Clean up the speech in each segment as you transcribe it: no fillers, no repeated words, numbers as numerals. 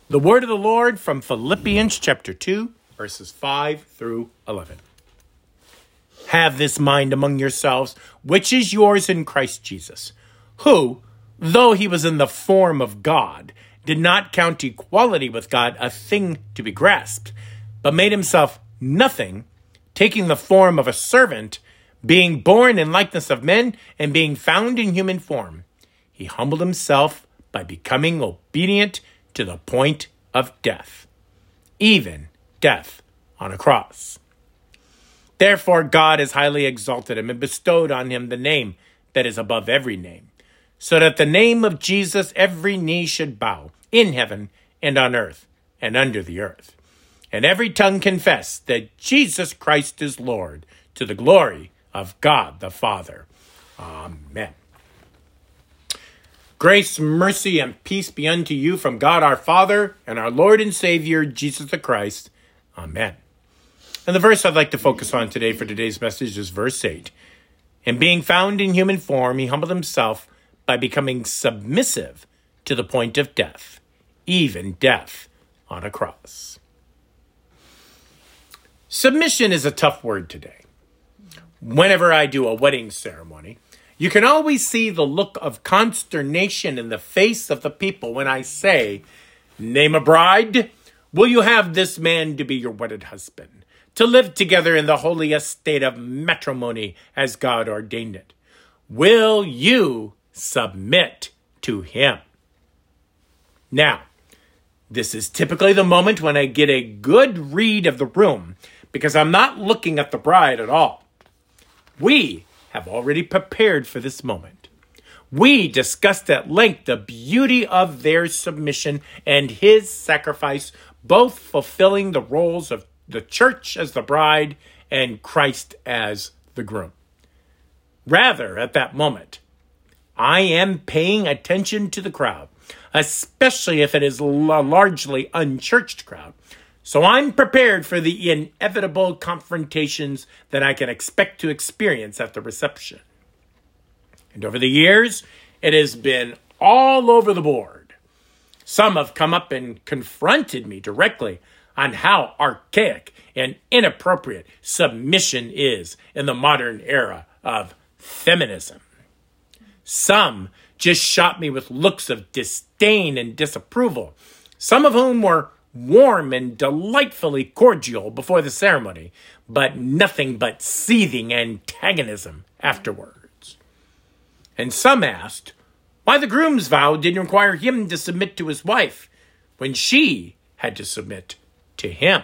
The word of the Lord from Philippians chapter 2, verses 5 through 11. Have this mind among yourselves, which is yours in Christ Jesus, who, though he was in the form of God, did not count equality with God a thing to be grasped, but made himself nothing, taking the form of a servant, being born in likeness of men, and being found in human form. He humbled himself by becoming obedient to the point of death, even death on a cross. Therefore God has highly exalted him and bestowed on him the name that is above every name, so that the name of Jesus every knee should bow, in heaven and on earth and under the earth, and every tongue confess that Jesus Christ is Lord, to the glory of God the Father. Amen. Grace, mercy, and peace be unto you from God our Father and our Lord and Savior, Jesus the Christ. Amen. And the verse I'd like to focus on today for today's message is verse 8. And being found in human form, he humbled himself by becoming submissive to the point of death, even death on a cross. Submission is a tough word today. Whenever I do a wedding ceremony, you can always see the look of consternation in the face of the people when I say, name a bride. Will you have this man to be your wedded husband, to live together in the holy estate of matrimony as God ordained it? Will you submit to him? Now, this is typically the moment when I get a good read of the room because I'm not looking at the bride at all. We have already prepared for this moment. We discussed at length the beauty of their submission and his sacrifice, both fulfilling the roles of the church as the bride and Christ as the groom. Rather, at that moment, I am paying attention to the crowd, especially if it is a largely unchurched crowd. So I'm prepared for the inevitable confrontations that I can expect to experience at the reception. And over the years, it has been all over the board. Some have come up and confronted me directly on how archaic and inappropriate submission is in the modern era of feminism. Some just shot me with looks of disdain and disapproval, some of whom were warm and delightfully cordial before the ceremony, but nothing but seething antagonism afterwards. And some asked why the groom's vow didn't require him to submit to his wife when she had to submit to him.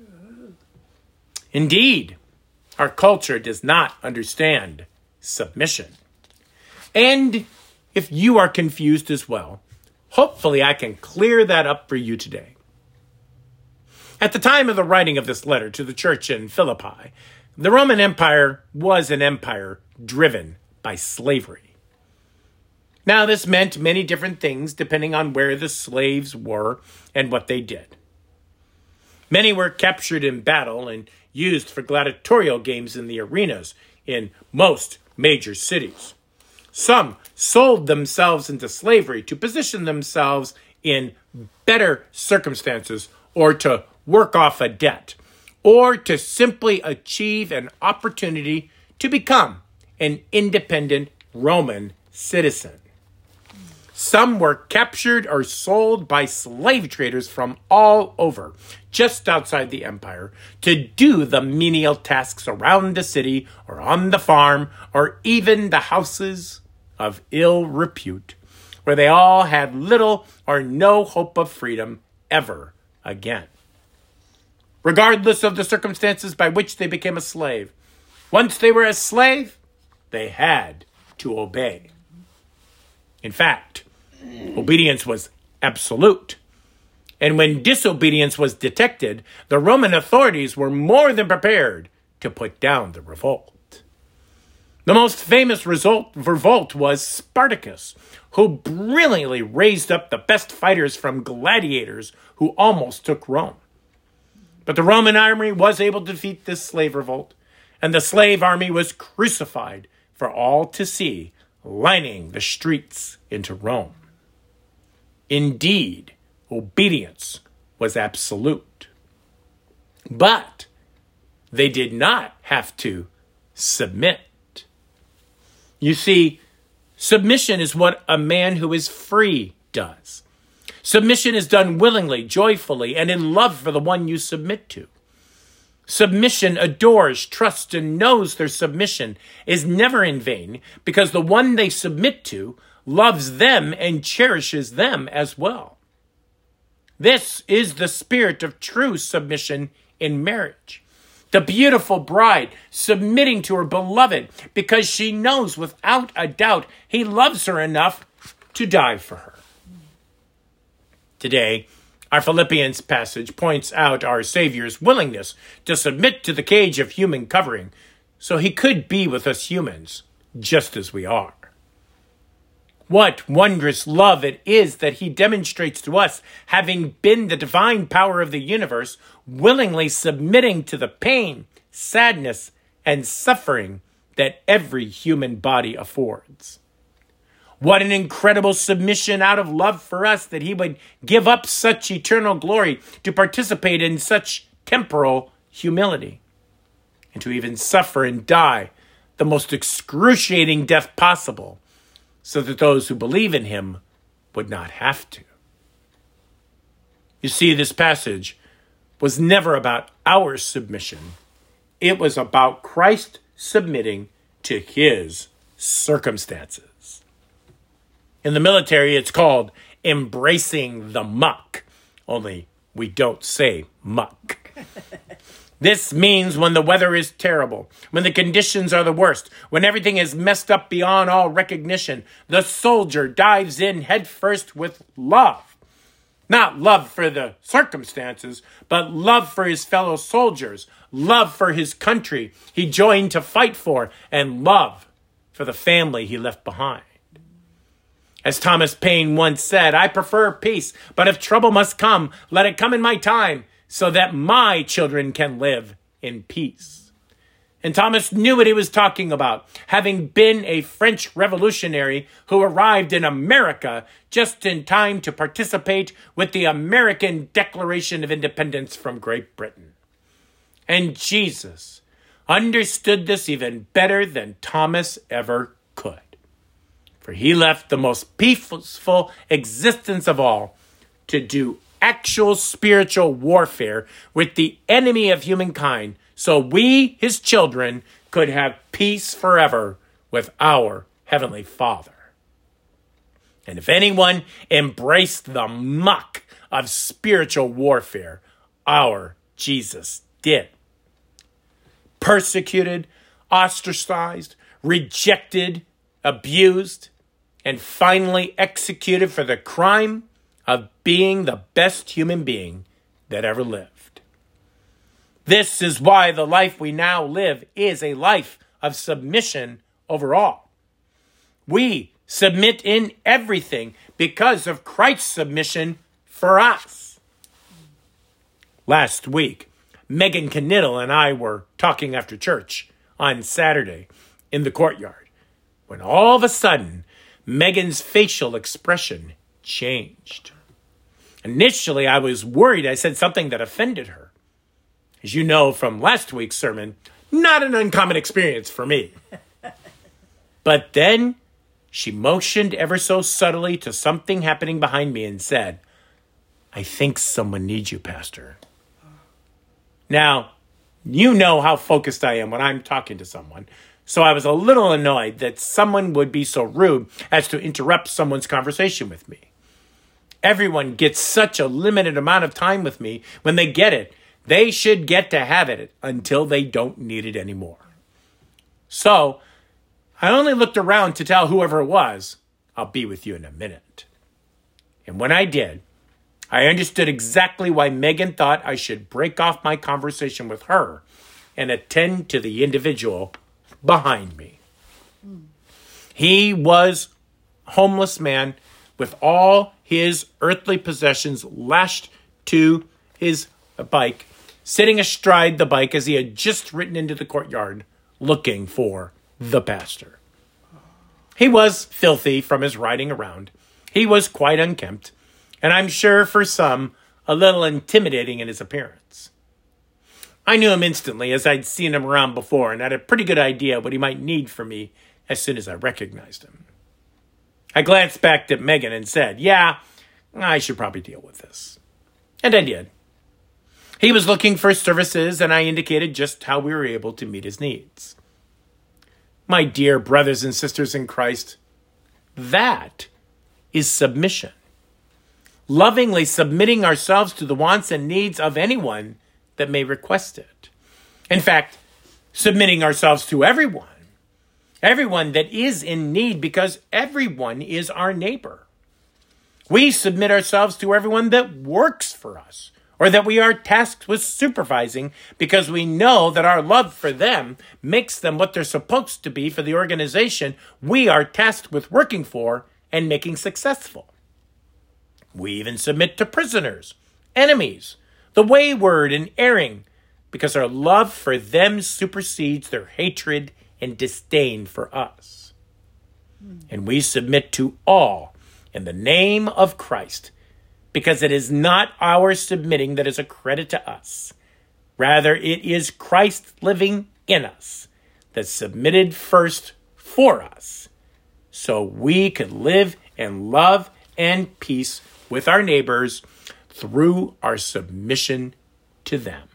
Indeed, our culture does not understand submission. And if you are confused as well, hopefully I can clear that up for you today. At the time of the writing of this letter to the church in Philippi, the Roman Empire was an empire driven by slavery. Now, this meant many different things depending on where the slaves were and what they did. Many were captured in battle and used for gladiatorial games in the arenas in most major cities. Some sold themselves into slavery to position themselves in better circumstances or to work off a debt, or to simply achieve an opportunity to become an independent Roman citizen. Some were captured or sold by slave traders from all over, just outside the empire, to do the menial tasks around the city or on the farm or even the houses of ill repute, where they all had little or no hope of freedom ever again. Regardless of the circumstances by which they became a slave, once they were a slave, they had to obey. In fact, obedience was absolute. And when disobedience was detected, the Roman authorities were more than prepared to put down the revolt. The most famous revolt was Spartacus, who brilliantly raised up the best fighters from gladiators who almost took Rome. But the Roman army was able to defeat this slave revolt, and the slave army was crucified for all to see, lining the streets into Rome. Indeed, obedience was absolute. But they did not have to submit. You see, submission is what a man who is free does. Submission is done willingly, joyfully, and in love for the one you submit to. Submission adores, trusts, and knows their submission is never in vain because the one they submit to loves them and cherishes them as well. This is the spirit of true submission in marriage. The beautiful bride submitting to her beloved because she knows without a doubt he loves her enough to die for her. Today, our Philippians passage points out our Savior's willingness to submit to the cage of human covering so he could be with us humans just as we are. What wondrous love it is that he demonstrates to us, having been the divine power of the universe, willingly submitting to the pain, sadness, and suffering that every human body affords. What an incredible submission out of love for us that he would give up such eternal glory to participate in such temporal humility, and to even suffer and die the most excruciating death possible, so that those who believe in him would not have to. You see, this passage was never about our submission. It was about Christ submitting to his circumstances. In the military, it's called embracing the muck, only we don't say muck. This means when the weather is terrible, when the conditions are the worst, when everything is messed up beyond all recognition, the soldier dives in headfirst with love. Not love for the circumstances, but love for his fellow soldiers, love for his country he joined to fight for, and love for the family he left behind. As Thomas Paine once said, I prefer peace, but if trouble must come, let it come in my time, so that my children can live in peace. And Thomas knew what he was talking about, having been a French revolutionary who arrived in America just in time to participate with the American Declaration of Independence from Great Britain. And Jesus understood this even better than Thomas ever could. For he left the most peaceful existence of all to do actual spiritual warfare with the enemy of humankind so we, his children, could have peace forever with our Heavenly Father. And if anyone embraced the muck of spiritual warfare, our Jesus did. Persecuted, ostracized, rejected, abused, and finally executed for the crime of being the best human being that ever lived. This is why the life we now live is a life of submission overall. We submit in everything because of Christ's submission for us. Last week, Megan Kniddle and I were talking after church on Saturday in the courtyard, when all of a sudden, Megan's facial expression changed. Initially, I was worried I said something that offended her. As you know from last week's sermon, not an uncommon experience for me. But then she motioned ever so subtly to something happening behind me and said, I think someone needs you, Pastor. Now, you know how focused I am when I'm talking to someone, so I was a little annoyed that someone would be so rude as to interrupt someone's conversation with me. Everyone gets such a limited amount of time with me. When they get it, they should get to have it until they don't need it anymore. So, I only looked around to tell whoever it was, I'll be with you in a minute. And when I did, I understood exactly why Megan thought I should break off my conversation with her and attend to the individual behind me. He was a homeless man with all his earthly possessions lashed to his bike, sitting astride the bike as he had just ridden into the courtyard looking for the pastor. He was filthy from his riding around. He was quite unkempt, and I'm sure for some, a little intimidating in his appearance. I knew him instantly, as I'd seen him around before, and had a pretty good idea what he might need from me as soon as I recognized him. I glanced back at Megan and said, "Yeah, I should probably deal with this." And I did. He was looking for services, and I indicated just how we were able to meet his needs. My dear brothers and sisters in Christ, that is submission. Lovingly submitting ourselves to the wants and needs of anyone that may request it. In fact, submitting ourselves to everyone that is in need, because everyone is our neighbor. We submit ourselves to everyone that works for us, or that we are tasked with supervising, because we know that our love for them makes them what they're supposed to be for the organization we are tasked with working for and making successful. We even submit to prisoners, enemies, the wayward and erring, because our love for them supersedes their hatred and disdain for us. And we submit to all in the name of Christ, because it is not our submitting that is a credit to us. Rather, it is Christ living in us that submitted first for us, so we could live in love and peace with our neighbors through our submission to them.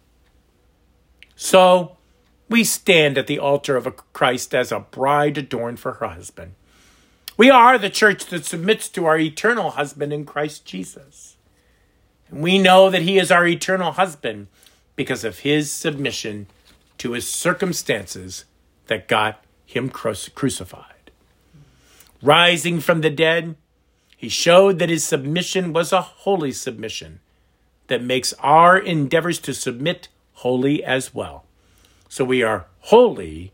So, we stand at the altar of Christ as a bride adorned for her husband. We are the church that submits to our eternal husband in Christ Jesus. And we know that he is our eternal husband because of his submission to his circumstances that got him crucified. Rising from the dead, he showed that his submission was a holy submission that makes our endeavors to submit holy as well. So we are holy,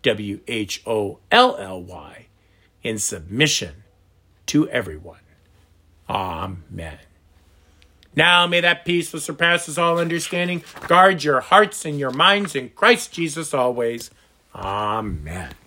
WHOLLY, in submission to everyone. Amen. Now may that peace that surpasses all understanding guard your hearts and your minds in Christ Jesus always. Amen.